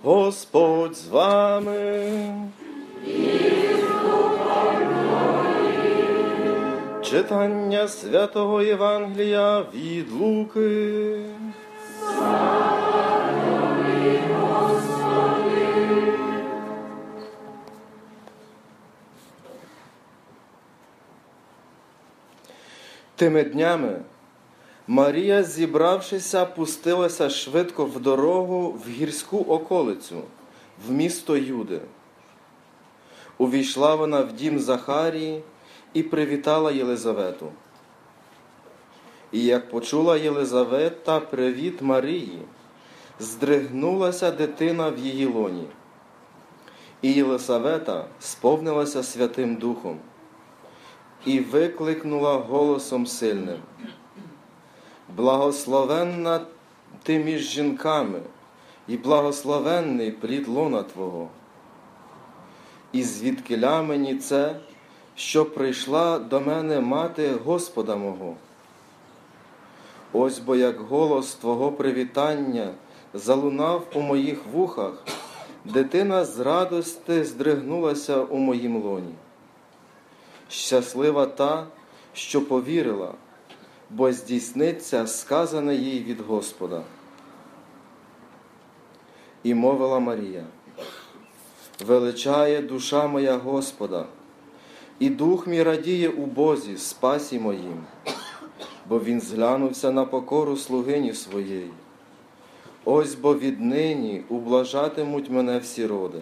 Господь з вами. Читання Святого Євангелія від Луки. Тими днями Марія, зібравшися, пустилася швидко в дорогу в гірську околицю, в місто Юди. Увійшла вона в дім Захарії і привітала Єлизавету. І як почула Єлизавета привіт Марії, здригнулася дитина в її лоні. І Єлизавета сповнилася Святим Духом і викликнула голосом сильним: «Благословенна ти між жінками, і благословенний плід лона Твого. І звідкиля мені це, що прийшла до мене мати Господа мого? Ось бо як голос Твого привітання залунав у моїх вухах, дитина з радости здригнулася у моїм лоні. Щаслива та, що повірила, бо здійсниться сказане їй від Господа». І мовила Марія: «Величає душа моя Господа, і дух мій радіє у Бозі, спасі моїм, бо він зглянувся на покору слугині своєї. Ось бо віднині ублажатимуть мене всі роди.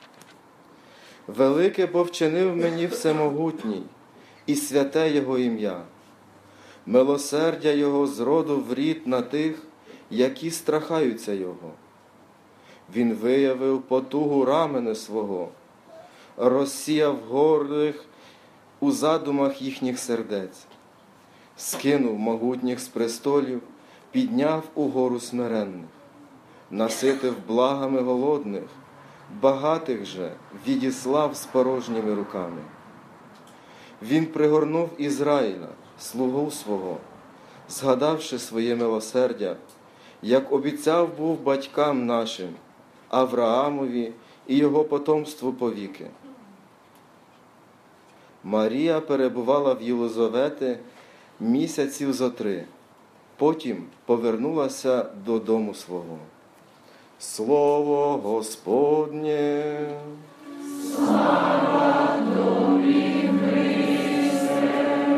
Велике бо вчинив мені Всемогутній, і святе Його ім'я. Милосердя Його з роду в рід на тих, які страхаються Його. Він виявив потугу рамени свого, розсіяв гордих у задумах їхніх сердець, скинув могутніх з престолів, підняв угору смиренних, наситив благами голодних, багатих же відіслав з порожніми руками. Він пригорнув Ізраїля, слугу свого, згадавши своє милосердя, як обіцяв був батькам нашим, Авраамові і його потомству повіки». Марія перебувала в Єлизавети місяців зо 3, потім повернулася додому свого. Слово Господнє. Слава Тобі, Христе.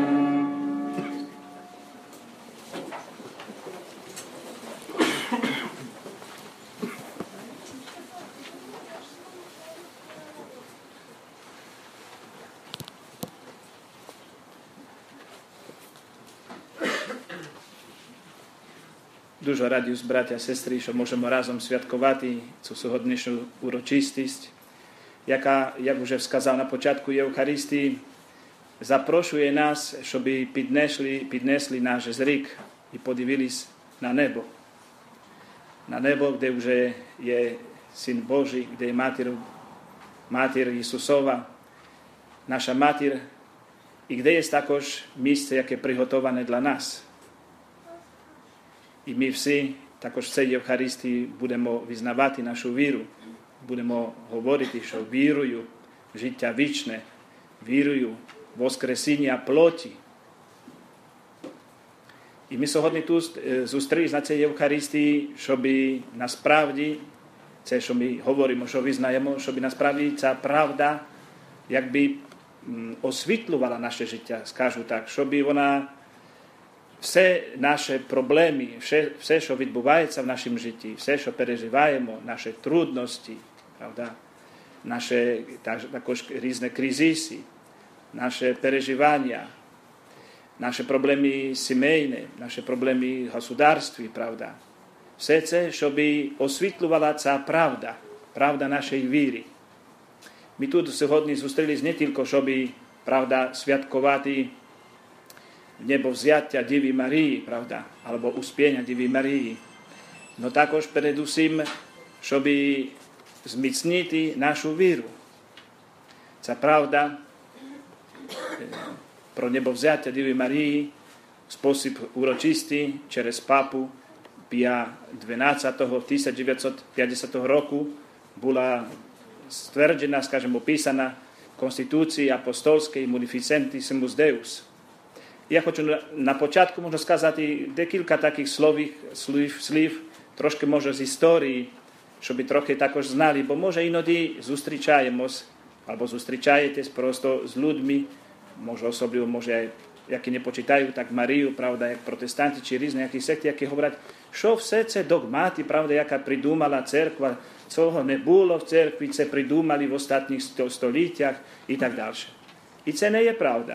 Дуже раді, браття і сестри, що можемо разом святкувати цю сьогоднішню урочистість, яка, як вже сказав на початку Євхаристії, запрошує нас, щоб піднесли наш зрік і подивились на небо. На небо, де вже є Син Божий, де є Матір Ісусова, наша Матір, і де є також місце, яке приготоване для нас. І ми всі також в цій Євхаристії будемо визнавати нашу віру, будемо говорити, що вірую в життя вічне, вірую в воскресіння плоті. І ми сьогодні тут зустрілися на цій Євхаристії, щоб насправді, це, що ми говоримо, що визнаємо, щоб насправді ця правда якби освітлювала наше життя, скажу так, щоб вона все наші проблеми, все, що відбувається в нашому житті, все, що переживаємо, наші трудності, правда, наші також різні кризиси, наші переживання, наші проблеми сімейні, наші проблеми в государстві, правда. Все це, щоб освітлювала ця правда, правда нашої віри. Ми тут сьогодні зустрілись не тільки, щоб, правда, святкувати небовзяття Діви Марії, правда, або успіння Діви Марії, но також передусім, щоб зміцнити нашу віру. Ця правда про небовзяття Діви Марії в спосіб урочистий через папу Пія XII 1950 року bola stvrđena, opísaná v konstitúcii apostolskej Munificentissimus Deus. Ja хочу на початку можна сказати декілька таких слів, трошки може з історії, щоб трохи також знали, бо може іноді зустрічаємось, або зустрічаєтесь просто з людьми, може особливо, може, які не почитають так Марію, правда, як протестанти чи різні які секти, які говорять, що все це догмати, правда, яка придумала церква, цього не було в церкві, це придумали в останніх століттях і так далі. І це не є правда.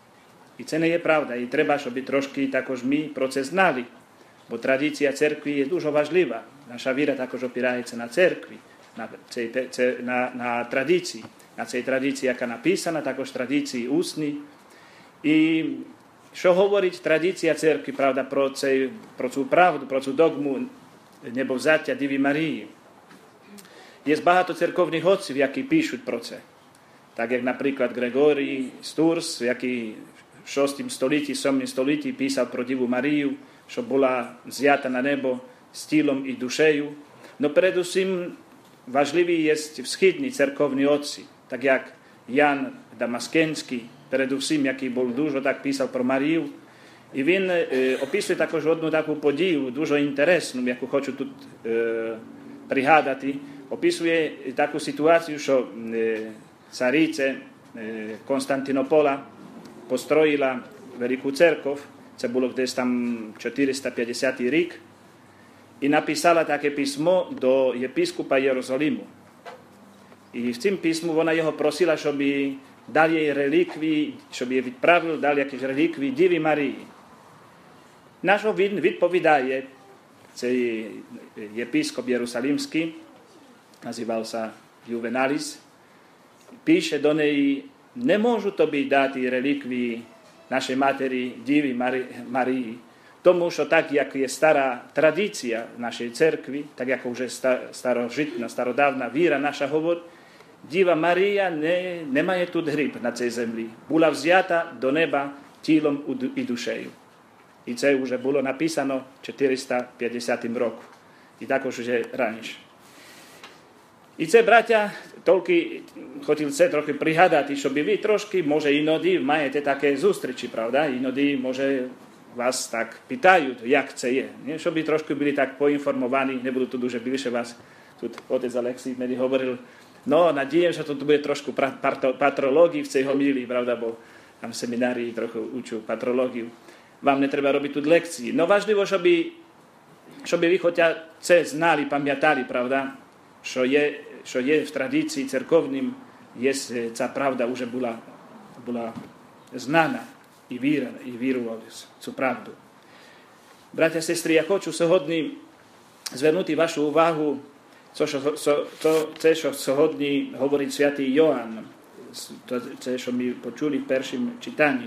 І треба, щоб трошки також ми про це знали, бо традиція церкви є дуже важлива. Наша віра також опирається на церкві, на традиції. На цій традиції, яка написана, також традиції усні. І що говорить традиція церкви, правда, про цю правду, про цю догму небовзяття Діви Марії? Є багато церковних отців, які пишуть про це. Так як, наприклад, Григорій Стурс, який в 6 столітті, 7 столітті писав про Діву Марію, що була взята на небо з тілом і душею. Но передусім важливі є східні церковні отці, так як Ян Дамаскенський, передусім, який був дуже так писав про Марію. І він описує також одну таку подію, дуже інтересну, яку хочу тут пригадати. Описує таку ситуацію, що цариця Константинопола построїла велику церков, це було десь там 450 рік, і написала таке письмо до єпископа Єрусалиму. І в цим письму вона його просила, щоб дав їй реліквії, щоб їй відправив, дав якісь реліквії Діви Марії. На що він відповідає, цей єпископ Єрусалимський, називався Ювеналіс, пише до неї, не можу тобі дати реліквії нашої матері Діви Марії, тому що так, як є стара традиція нашої церкви, так як вже старожитна, стародавна віра наша говорить, Діва Марія не має тут гріб на цій землі. Була взята до неба тілом і душею. І це вже було написано в 450 року. І також вже раніше. І це, браття, тільки хотів це трохи пригадати, щоб ви трошки, може, іноді маєте таке зустрічі, правда? Іноді, може, вас так питають, як це є. Щоб ви трошки були так поінформовані, не буду тут дуже більше вас, тут отець Олексій мені говорив, надієм, що тут буде трошки патрології в цій гомілії, правда, бо там в семінарії трохи учу патрологію. Вам не треба робити тут лекції. Но важливо, щоб ви хоча це знали, пам'ятали, правда, що є в традиції церковнім, ця правда вже була знана і вірували в цю правду. Браття, сестри, я хочу сьогодні звернути вашу увагу, це, що сьогодні говорить святий Йоанн, це, що ми почули в першому читанні.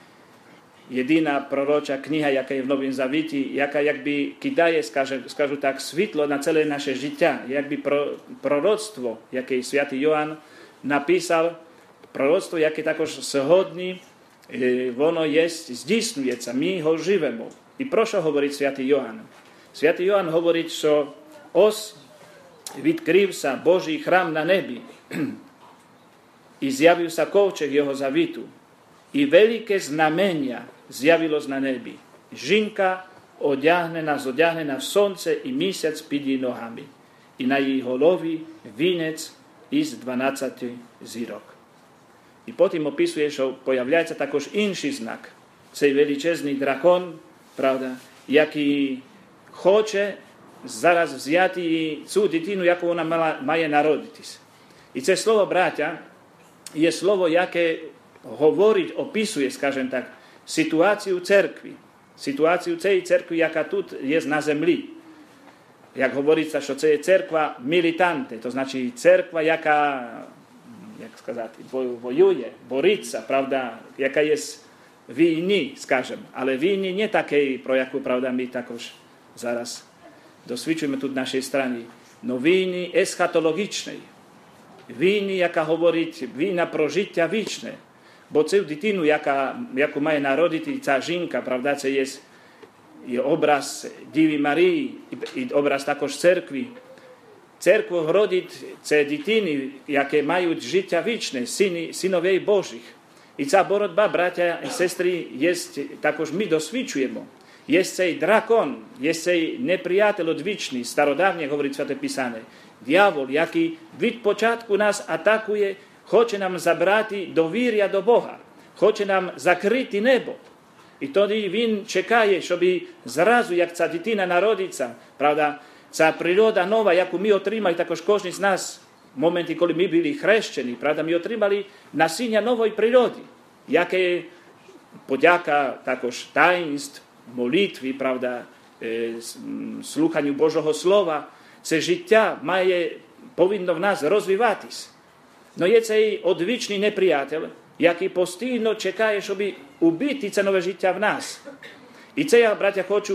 Єдина пророча книга, яка є в Новому Завіті, яка якби кидає, скажу так, світло на ціле наше життя. Якби пророцтво, яке святий Йоанн написав, пророцтво, яке також сьогодні, воно є, здійснюється, ми його живемо. І про що говорить святий Йоанн? Святий Йоанн говорить, що ось відкрився Божий храм на небі і з'явився ковчег його завіту. І велике знамення з'явилось на небі. Жінка зодягнена в сонце і місяць під її ногами. І на її голові вінець із 12 зірок. І потім описує, що появляється також інший знак. Цей величезний дракон, правда, який хоче зараз взяти цю дитину, яку вона має народитись. І це слово, браття, є слово, яке говорить, описує, скажімо так, ситуацію церкви. Ситуацію цієї церкви, яка тут є на землі. Як говориться, що це є церква мілітанте, то значить церква, яка, як сказати, воює, бореться, правда, яка є в війні, скажімо. Але війні не таке, про яку, правда, ми також зараз досвідчуємо тут в нашій країні. Но війні есхатологічної. Війні, яка говорить, війна про життя вічне. Бо цю дитину, яку має народити ця жінка, правда, це є і образ Діви Марії, і образ також церкви. церква родить це дитини, які мають життя вічне, синовей Божих. І ця боротьба, браття і сестри, є, також ми досвідчуємо. Є цей дракон, є цей неприятель одвічний, стародавнє, говорить Святе Писання. Дьявол, який від початку нас атакує, хоче нам забрати довір'я до Бога, хоче нам закрити небо. І тоді він чекає, щоб зразу, як ця дитина народиться, правда, ця природа нова, яку ми отримали, також кожен з нас, в моменті, коли ми були хрещені, правда, ми отримали насіння нової природи, яке подяка також таїнств, молитві, правда, слуханню Божого Слова, це життя повинно в нас розвиватись. Но є цей одвічний неприятель, який постійно чекає, щоб убити це нове життя в нас. І це я, браття, хочу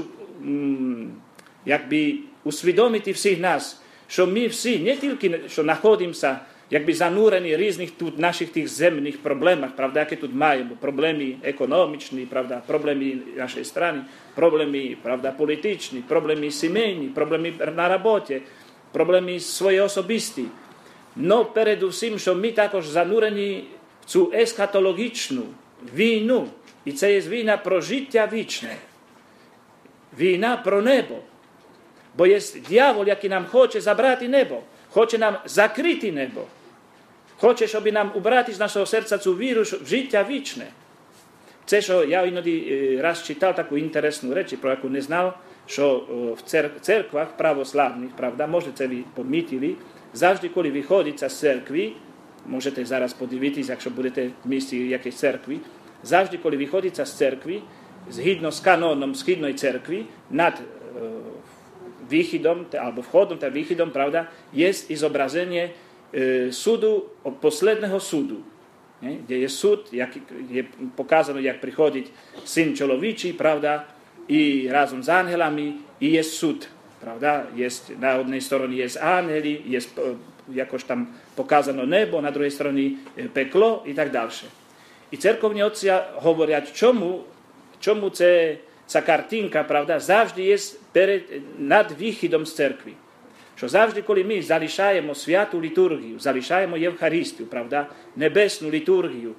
якби усвідомити всіх нас, що ми всі, не тільки, що знаходимося, якби занурені в різних тут наших тих земних проблемах, правда, які тут маємо, проблеми економічні, правда, проблеми нашої країни, проблеми, правда, політичні, проблеми сімейні, проблеми на роботі, проблеми свої особисті. Но передусім, що ми також занурені в цю ескатологічну війну, і це є війна про життя вічне, війна про небо. Бо є дьявол, який нам хоче забрати небо, хоче нам закрити небо, хоче, щоб нам убрати з нашого серця цю віру в життя вічне. Це, що я іноді раз читав таку інтересну річ, про яку не знав, що в церквах православних, правда, може це ви помітили, завжди, коли виходиться з церкви, можете зараз подивитися, якщо будете в місті якоїсь церкви, завжди, коли виходиться з церкви, згідно з каноном східної церкви, над вихідом, або входом та вихідом, правда, є зображення суду, последнього суду, де є суд, як є показано, як приходить син чоловічий, правда, і разом з ангелами, і є суд, правда, є, на одній стороні є ангели, є якось там показано небо, на другій стороні пекло і так далі. І церковні отці говорять, чому ця картинка, правда, завжди є над вихідом з церкви. Що завжди, коли ми залишаємо святу літургію, залишаємо Євхаристію, правда, небесну літургію,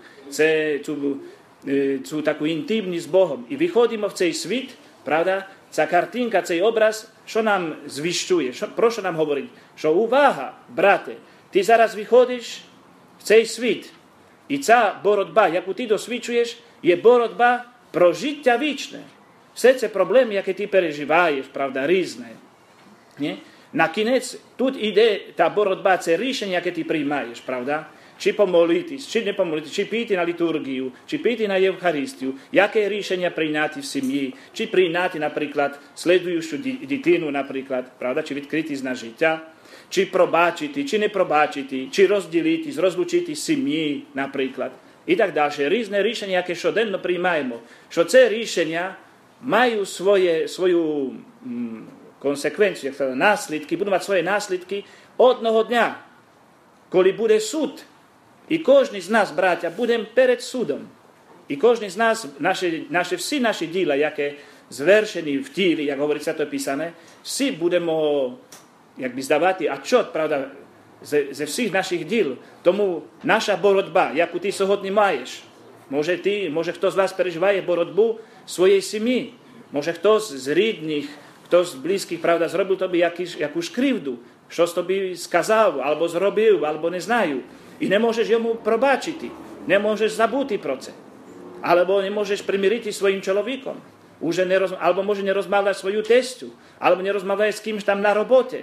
цю таку інтимність з Богом, і виходимо в цей світ, правда, ця картинка, цей образ, що нам звіщує, про що нам говорить? Що увага, брате, ти зараз виходиш в цей світ, і ця боротьба, яку ти досвідчуєш, є боротьба про життя вічне. Все це проблеми, які ти переживаєш, правда, різне. Ні? На кінець, тут іде та боротьба, це рішення, яке ти приймаєш, правда? Чи помолитись, чи не помолитись, чи піти на літургію, чи піти на Євхаристію, яке рішення прийняти в сім'ї, чи прийняти, наприклад, слідуючу дитину, наприклад, правда, чи відкритись на життя, чи пробачити, чи не пробачити, чи розділитись, розлучити сім'ї, наприклад, і так далі. Різне рішення, яке щоденно приймаємо, що це рішення має свою консеквенцію, як сказати, наслідки, будуть мати свої наслідки одного дня, коли буде суд. І кожен з нас, браття, будемо перед судом. І кожен з нас, всі наші діла, які звершені в тілі, як говорить Святе Писання, всі будемо, якби здавати отчет, правда, ze всіх наших діл. Тому наша боротьба, яку ти сьогодні маєш, може хтось з вас переживає боротьбу своєї сім'ї, може хтось з рідних, хтось з близьких, правда, зробив тобі якусь кривду, щось тобі сказав, або зробив, або не знаю. І не можеш йому пробачити, не можеш забути про це. Або не можеш примирити своїм чоловіком, або може не розмовляє свою тестю, або не розмовляє з кимось там на роботі.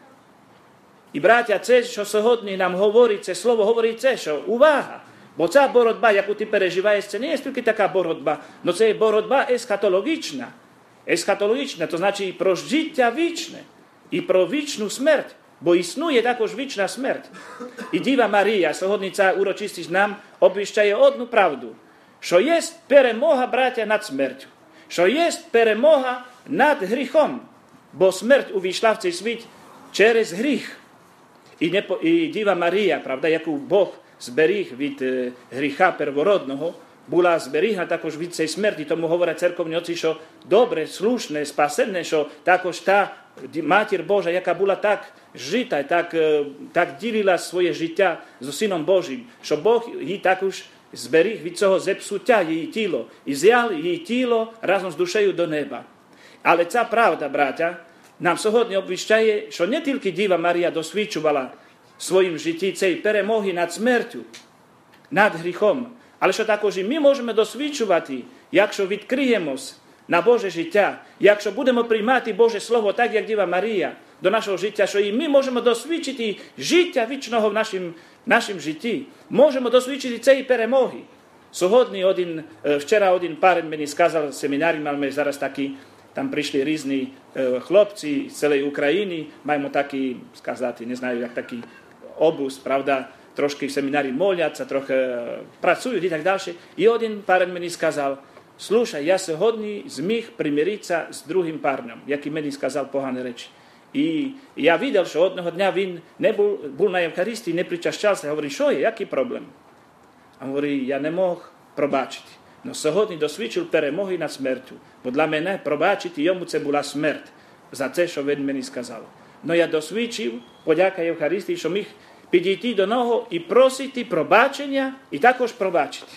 І, браття, це, що сьогодні нам говорить, це слово говорить це, що увага, бо ця боротьба, яку ти переживаєш, це не є тільки така боротьба, але це боротьба ескатологічна. Ескатологічна, то значить про життя вічне і про вічну смерть. Бо існує також вічна смерть. І Діва Марія, сьогодні ця урочистість нам обіщає одну правду, що є перемога, браття, над смертю, що є перемога над гріхом, бо смерть увійшла в цей світ через гріх. І Діва Марія, правда, яку Бог зберіг від гріха первородного, була зберігна також від цієї смерті. Тому говорять церковні отці, що добре, слушне, спасенне, що також та Матір Божа, яка була так жита, так ділила своє життя з Сином Божим, що Бог її також зберіг від цього зепсуття її тіло і взяв її тіло разом з душею до неба. Але ця правда, браття, нам сьогодні обвіщає, що не тільки Діва Марія досвідчувала в своїм житті цієї перемоги над смертю, над гріхом, але що також і ми можемо досвідчувати, якщо відкриємось на Боже життя, якщо будемо приймати Боже Слово так, як Діва Марія, до нашого життя, що і ми можемо досвідчити життя вічного в нашому житті, можемо досвідчити цієї перемоги. Сьогодні вчора один парень мені сказав, семінарі маємо зараз такі, там прийшли різні хлопці з цілої України, маємо такі, сказати, не знаю, як такий обуз, правда, трошки в семінарі моляться, трохи працюють і так далі. І один парень мені сказав, слушай, я сьогодні зміг примиритися з другим парнем, який мені сказав погані речі. І я бачив, що одного дня він не був на Євхаристії, не причащався. Я говорю, що є, який проблем? А він говорить, я не мог пробачити. Но сьогодні досвідчив перемоги над смертю. Бо для мене пробачити йому це була смерть за те, що він мені сказав. Но я досвідчив, подяка Євхаристії, що міг підійти до нього і просити пробачення, і також пробачити.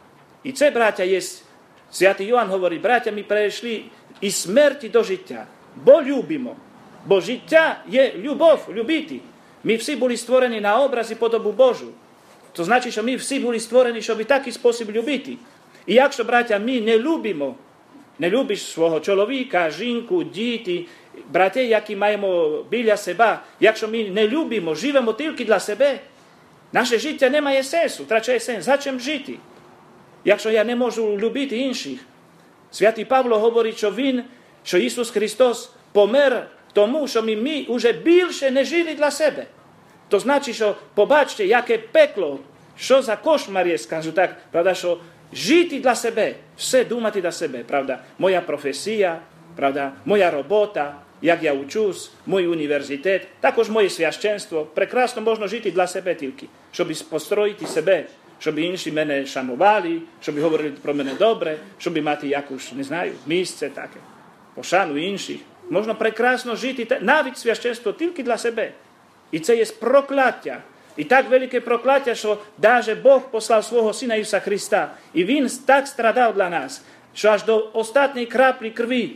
І це, браття, є, святий Йоанн говорить, браття, ми перейшли із смерті до життя, бо любимо. Бо життя є любов, любити. Ми всі були створені на образ і подобу Божу. То значить, що ми всі були створені, щоб і такий спосіб любити. І якщо, браття, ми не любимо, не любиш свого чоловіка, жінку, діти, брати, які маємо біля себе, якщо ми не любимо, живемо тільки для себе, наше життя не має сенсу, втрачає сенс. Зачем жити? Якщо я не можу любити інших. Святий Павло говорить, що Ісус Христос помер тому, що ми вже більше не жили для себе. То значить, що побачте, яке пекло, що за кошмар є, скажу так, правда, що жити для себе, все думати для себе, правда, моя професія, правда, моя робота, як я учусь, мій університет, також моє священство, прекрасно можна жити для себе тільки, щоб построїти себе, щоб інші мене шанували, щоб говорили про мене добре, щоб мати якусь, не знаю, місце таке, пошану інших. Можна прекрасно жити, навіть священство тільки для себе. І це є прокляття. І так велике прокляття, що навіть Бог послав свого Сина Ісуса Христа. І Він так страдав для нас, що аж до останньої краплі крові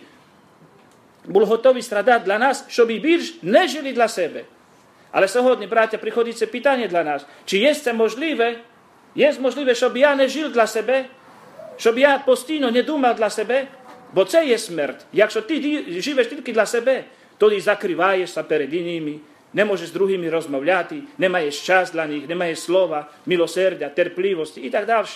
був готовий страдати для нас, щоб і більш не жили для себе. Але сьогодні, браття, приходить це питання для нас. Чи є це можливе? Є можливе, щоб я не жив для себе? Щоб я постійно не думав для себе? Бо це є смерть. Якщо ти живеш тільки для себе, тоді закриваєшся перед ними, не можеш з другими розмовляти, не маєш час для них, не маєш слова, милосердя, терпливості і так далі.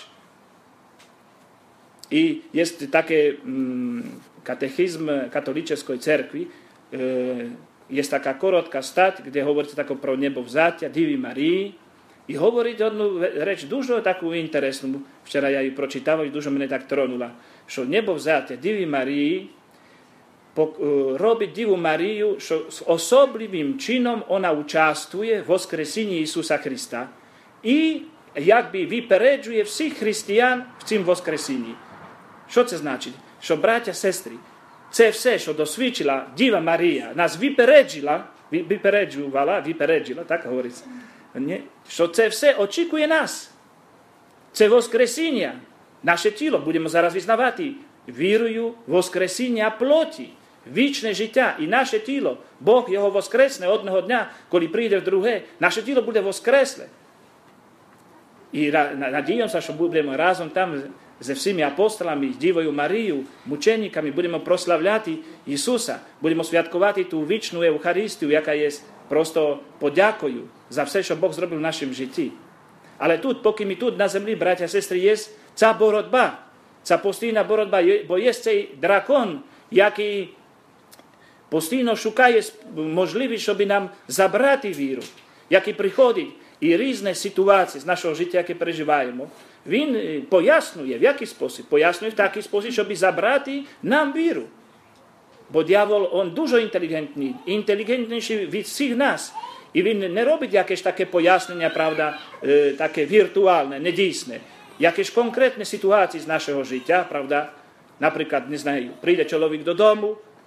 І є такий катехизм католицької церкви, є така коротка стать, де говориться так про небовзяття Діви Марії, і говорить одну реч дуже таку інтересну. Вчора я її прочитав і дуже мене так тронула, що небовзяття Діви Марії робить Діву Марію, що з особливим чином вона участвує в воскресінні Ісуса Христа і якби випереджує всіх християн в цим воскресінні. Що це значить? Що, браття, сестри, це все, що досвідчила Діва Марія, нас випереджувала, так говориться, що це все очікує нас. Це воскресіння. Наше тіло, будемо зараз визнавати, вірою в воскресіння плоті, вічне життя і наше тіло. Бог його воскресне одного дня, коли прийде в друге, наше тіло буде воскресле. І надіємося, що будемо разом там зі всіми апостолами, з Дівою Марією, мучениками, будемо прославляти Ісуса, будемо святкувати ту вічну Євхаристію, яка є просто подякою за все, що Бог зробив в нашому житті. Але тут, поки ми тут на землі, браття і сестри, є ця боротьба, ця постійна боротьба, бо є цей дракон, який постійно шукає можливість, щоб нам забрати віру, який приходить і різні ситуації з нашого життя, яке переживаємо, він пояснює, в який спосіб? Пояснює в такий спосіб, щоб забрати нам віру. Бо диявол, він дуже інтелігентний, інтелігентніший від всіх нас. І він не робить якесь таке пояснення, правда, таке віртуальне, недійсне. Якісь конкретні ситуації з нашого життя, правда. Наприклад, не знаю, прийде чоловік додому,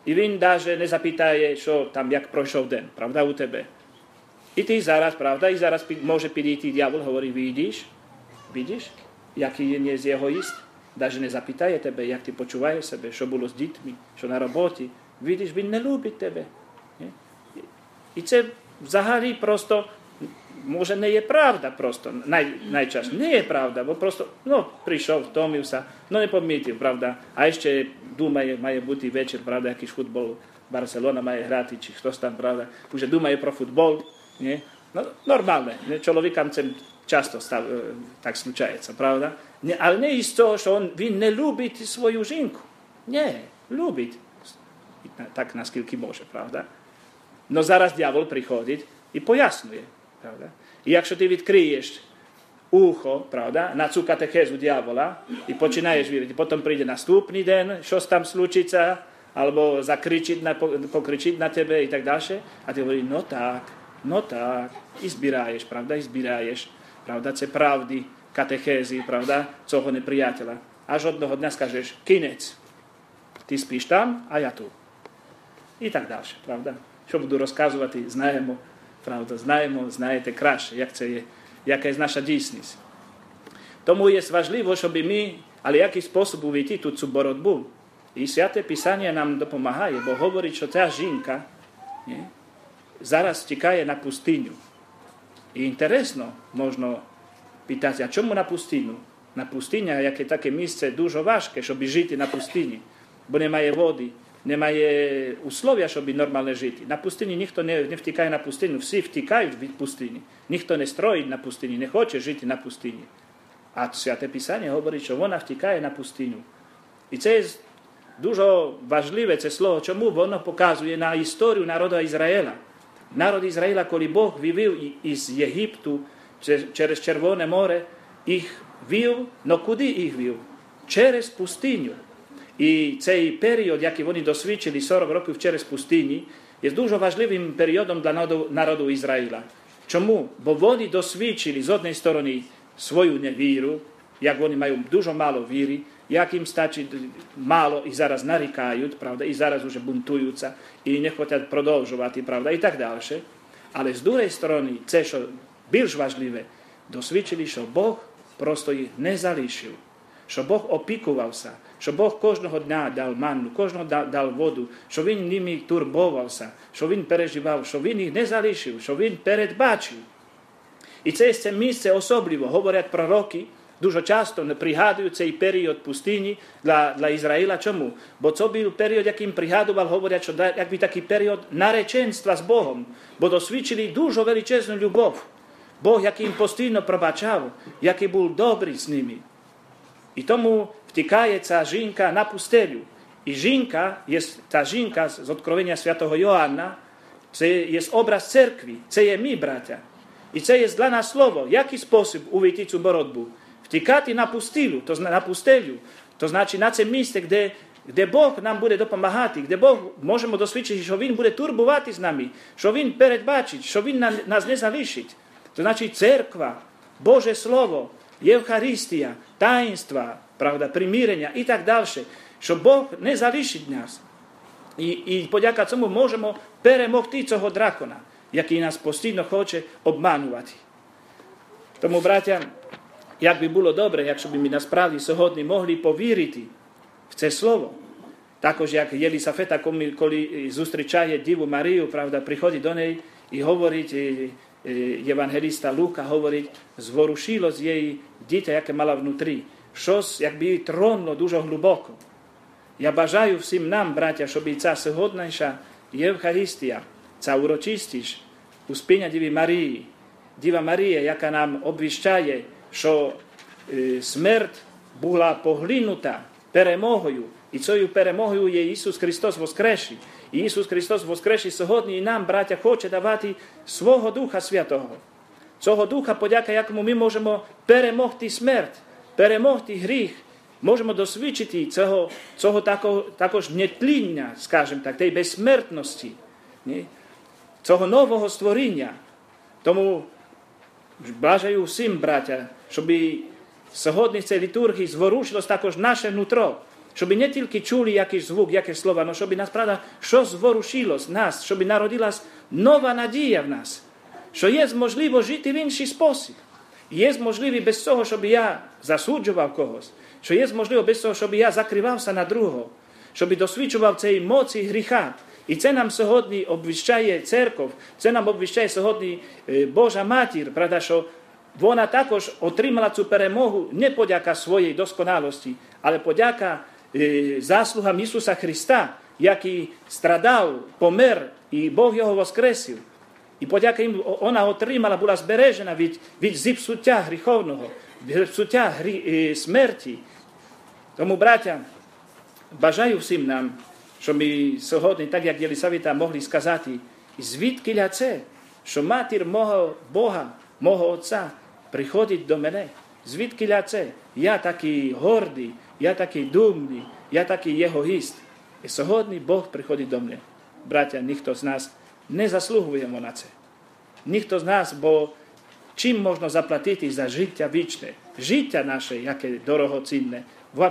і він навіть не запитає, що там, як пройшов день, правда, у тебе. І ти зараз, правда, і зараз може підійти дьявол, говорить, видиш, який є егоїст, навіть не запитає тебе, як ти почуваєш себе, що було з дітьми, що на роботі. Видиш, він не любить тебе. І це взагалі просто, може не є правда просто, найчастіше не є правда, бо просто, прийшов, втомився, не помітив, правда, а ще думає, має бути вечір, правда, якийсь футбол, Барселона має грати, чи хтось там, правда, вже думає про футбол, не? Нормально, чоловікам це часто так случається, правда, але не із того, що він не любить свою жінку, ні, любить, так наскільки може, правда. Но зараз дьявол приходить і пояснює, правда. І якщо ти відкриєш ухо, правда, на цю катехезу дьявола і починаєш вірити, потім прийде наступний день, щось там случиться, або покричить на тебе і так далі, а ти говориш, так, і збираєш, правда, це правди катехези, правда, цього неприятеля. Аж одного дня скажеш, кінець, ти спиш там, а я тут. І так далі, правда. Що буду розказувати, знаємо, правда, знаєте краще, як це є, яка є наша дійсність. Тому є важливо, щоб ми, але який спосіб увійти тут цю боротьбу. І Святе Писання нам допомагає, бо говорить, що ця жінка зараз тікає на пустиню. І інтересно, можна питати, а чому на пустиню? На пустиня, яке таке місце, дуже важке, щоб жити на пустині, бо немає води. Немає условия, щоб нормально жити. На пустині ніхто не втікає на пустиню, всі втікають від пустині. Ніхто не строїть на пустині, не хоче жити на пустині. А Святе Писання говорить, що вона втікає на пустиню. І це дуже важливе це слово, чому воно показує на історію народу Ізраїля. Народ Ізраїля, коли Бог вивів із Єгипту через Червоне море, їх вів, но куди їх вів? Через пустиню. І цей період, який вони досвідчили 40 років через пустині, є дуже важливим періодом для народу Ізраїля. Чому? Бо вони досвідчили з однієї сторони свою невіру, як вони мають дуже мало віри, як їм стачить мало і зараз нарікають, правда, і зараз вже бунтуються, і не хочуть продовжувати, правда, і так далі. Але з другої сторони, це, що більш важливе, досвідчили, що Бог просто їх не залишив. Що Бог опікувався, що Бог кожного дня дав манну, кожного дав воду, що Він ними турбувався, що Він переживав, що Він їх не залишив, що Він передбачив. І це місце особливо, говорять пророки, дуже часто не пригадують цей період пустині для Ізраїля. Чому? Бо це був період, яким пригадував, говорять, що якби такий період нареченства з Богом, бо досвідчили дуже величезну любов. Бог, який їм постійно пробачав, який був добрий з ними. І тому втікає ця жінка на пустелю. І та жінка з Откровення Святого Йоанна, це є образ церкви, це є ми, браття. І це є для нас слово. Який спосіб увійти цю боротьбу? Втікати на пустелю, то значить на це місце, де Бог нам буде допомагати, де Бог можемо досвідчити, що Він буде турбувати з нами, що Він передбачить, що Він нас не залишить. То значить церква, Боже Слово, Євхаристія, таїнства, правда, примирення і так далі, що Бог не залишить нас. І подяка цьому можемо перемогти цього дракона, який нас постійно хоче обманувати. Тому, браття, як би було добре, якщо б ми насправді сьогодні могли повірити в це слово. Також як Єлисафета, коли зустрічає Діву Марію, правда, приходить до неї і говорить, євангеліста Лука говорить, зворушило з її дитя, яке мала внутрі. Щось, якби її тронуло дуже глибоко. Я бажаю всім нам, браття, щоб ця сьогоднішня Євхаристія, ця урочистість Успіння Діви Марії, Діва Марія, яка нам обвіщає, що смерть була поглинута перемогою, і цією перемогою є Ісус Христос воскресший. І Ісус Христос воскресший сьогодні і нам, браття, хоче давати свого Духа Святого. Цього Духа, подяка якому ми можемо перемогти смерть, перемогти гріх, можемо досвідчити цього також нетління, скажімо так, тієї безсмертності, цього нового створіння. Тому бажаю всім, браття, щоб сьогодні в цій літургії зворушилось також наше нутро, Щоб не тільки чули якийсь звук, якесь слово, але щоб нас, правда, що зворушило з нас, щоб народилась нова надія в нас, що є можливо жити в інший спосіб. Є можливо без того, щоб я засуджував когось, що є можливо без того, щоб я закривався на другого, щоб досвідчував цієї моці гріха. І це нам сьогодні обвіщає церков, це нам обвіщає сьогодні Божа Матір, правда, що вона також отримала цю перемогу не подяка своєї досконалості, але подяка заслугам Ісуса Христа, який страдав, помер, і Бог його воскресив. І подяка їм вона отримала, була збережена від зіпсуття гріховного, від зіпсуття смерті. Тому, браття, бажаю всім нам, щоб ми сьогодні, так як Єлисавета, могли сказати, звідки це, що матір мого Бога, мого Отця, приходить до мене. Звідки це? Я такий гордий, я такий думний, я такий егоїст. І сьогодні Бог приходить до мене. Браття, ніхто з нас не заслугуємо на це. Ніхто з нас, бо чим можна заплатити за життя вічне? Життя наше, яке дорогоцінне.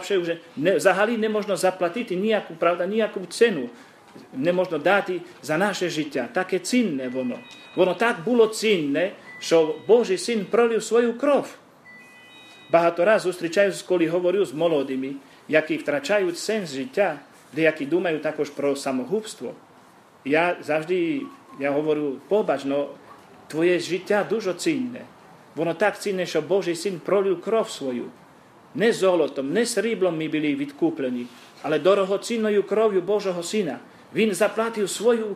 Взагалі не можна заплатити ніяку ціну. Не можна дати за наше життя. Таке цінне воно. Воно так було цінне, що Божий Син пролив свою кров. Багато разів зустрічаюсь, коли говорю з молодими, які втрачають сенс життя, деякі думають також про самогубство. Я завжди говорю, побачно, твоє життя дуже цінне. Воно так цінне, що Божий Син пролив кров свою. Не золотом, не сріблом ми були відкуплені, але дорогоцінною кров'ю Божого Сина. Він заплатив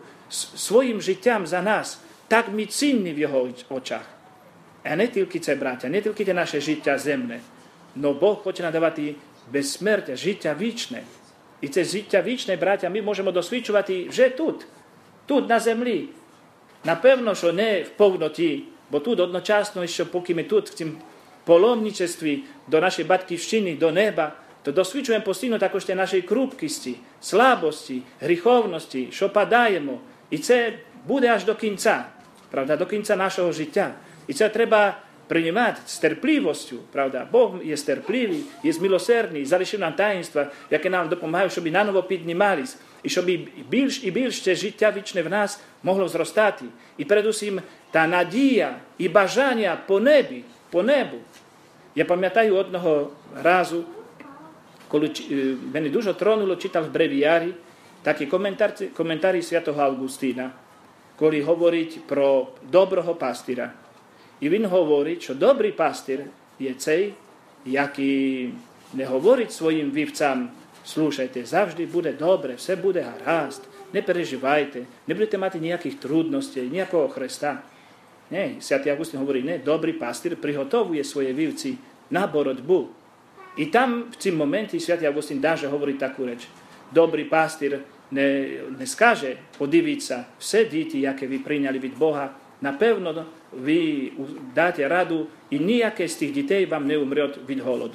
своїм життям за нас. Так ми цінні в його очах. А не тільки це, браття, не тільки це наше життя земне, но Бог хоче надавати безсмертя, життя вічне. І це життя вічне, браття, ми можемо досвідчувати вже тут на землі. Напевно, що не в повноті, бо тут одночасно, що поки ми тут в цьому паломничестві до нашої батьківщини, до неба, то досвідчуємо постійно також те нашої крупкості, слабості, гріховності, що падаємо. І це буде аж до кінця, правда, до кінця нашого життя. І це треба приймати з терпливістю, правда. Бог є терпливий, є милосердний, залишив нам таїнства, яке нам допомагає, щоб наново піднімались, і щоб більш і більше життя вічне в нас могло зростати. І передусім та надія і бажання по небу. Я пам'ятаю одного разу, коли мене дуже тронуло, читав в бревіарі такі коментарі святого Августина, коли говорить про доброго пастира. І він говорить, що добрий пастир є цей, який не говорить своїм вівцям, слухайте, завжди буде добре, все буде гаразд, не переживайте, не будете мати ніяких трудностей, ніякого хреста. Ні, святий Августин говорить, не, добрий пастир приготовує свої вівці на боротьбу. І там в цьому моменті святий Августин навіть говорить таку реч. Добрий пастир не скаже, подивіться, все діти, яке ви прийняли від Бога, напевно, ви дате раду, і ніяке з тих дітей вам не умре від голоду.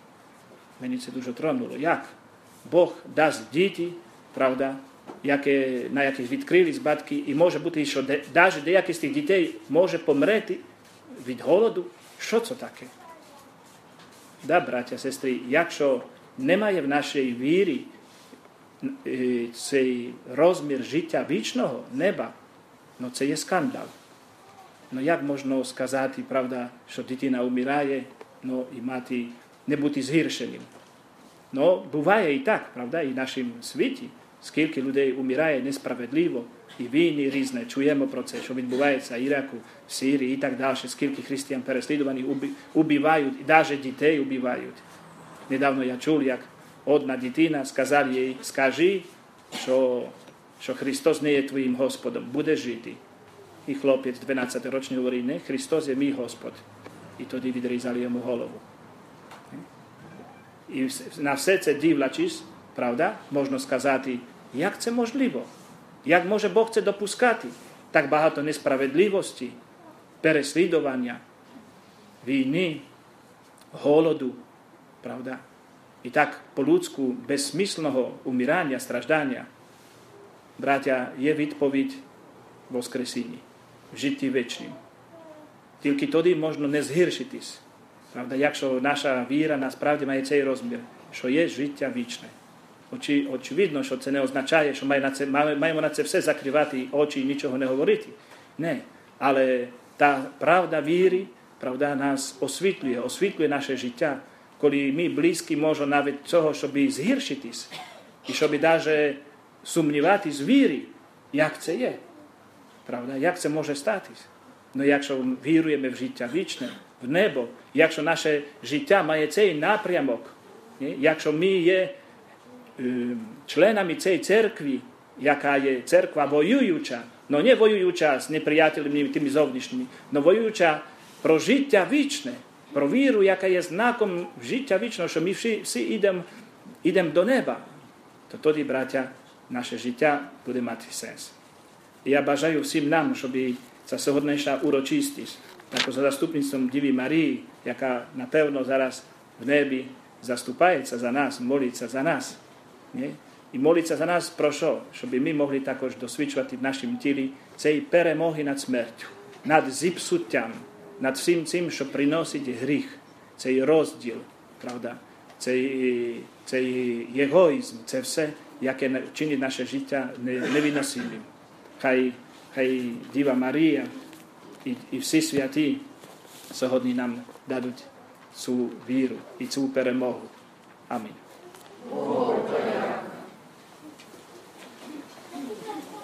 Мені це дуже тронуло. Як? Бог дасть діти, правда, на яких відкрились батьки, і може бути, що навіть деякі з тих дітей може померти від голоду. Що це таке? Да, браття, сестри, якщо немає в нашій вірі цей розмір життя вічного неба, ну це є скандал. Ну як можна сказати, правда, що дитина умирає, ну і не бути згіршеним? Ну, буває і так, правда, і в нашому світі, скільки людей умирає несправедливо, і війни різне, чуємо про це, що відбувається в Іраку, в Сирії і так далі, скільки християн переслідуваних убивають, і навіть дітей убивають. Недавно я чув, як одна дитина сказала їй, скажи, що Христос не є твоїм Господом, буде жити. І хлопець 12-річний говорить, не, Христос є мій Господь. І тоді відрізали йому голову. І на все це дивлячись, правда, можна сказати, як це можливо? Як може Бог це допускати? Так багато несправедливості, переслідування, війни, голоду, правда? І так по-людську безсмисленого умирання, страждання. Браття, є відповідь в Воскресінні, в житті вічнім. Тільки тоді можна не згіршитись. Правда, якщо наша віра насправді має цей розмір, що є життя вічне. Очевидно, що це не означає, що маємо на це все закривати очі і нічого не говорити. Не. Але та правда віри, правда нас освітлює наше життя, коли ми близькі можемо навіть цього, щоб згіршитись, і щоб навіть сумніватись в вірі, як це є. Правда? Як це може статись? Ну, якщо віруємо в життя вічне, в небо, якщо наше життя має цей напрямок, якщо ми є членами цієї церкви, яка є церква воююча, но не воююча з неприятелями тими зовнішніми, но воююча про життя вічне, про віру, яка є знаком життя вічного, що ми всі йдемо до неба, то тоді, браття, наше життя буде мати сенс. І я бажаю всім нам, щоб ця сьогоднішня урочистість, так за заступництвом Діви Марії, яка, напевно, зараз в небі заступається за нас, молиться за нас. Не? І молиться за нас про що? Щоб ми могли також досвідчувати в нашому тілі цієї перемоги над смертю, над зіпсуттям, над всім цим, що приносить гріх, цей розділ, правда, цей егоїзм, це все, яке чинить наше життя невиносимим. Хай Діва Марія і всі святі сьогодні нам дадуть цю віру і цю перемогу. Амінь.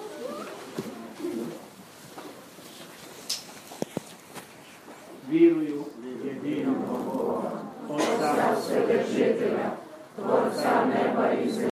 Вірую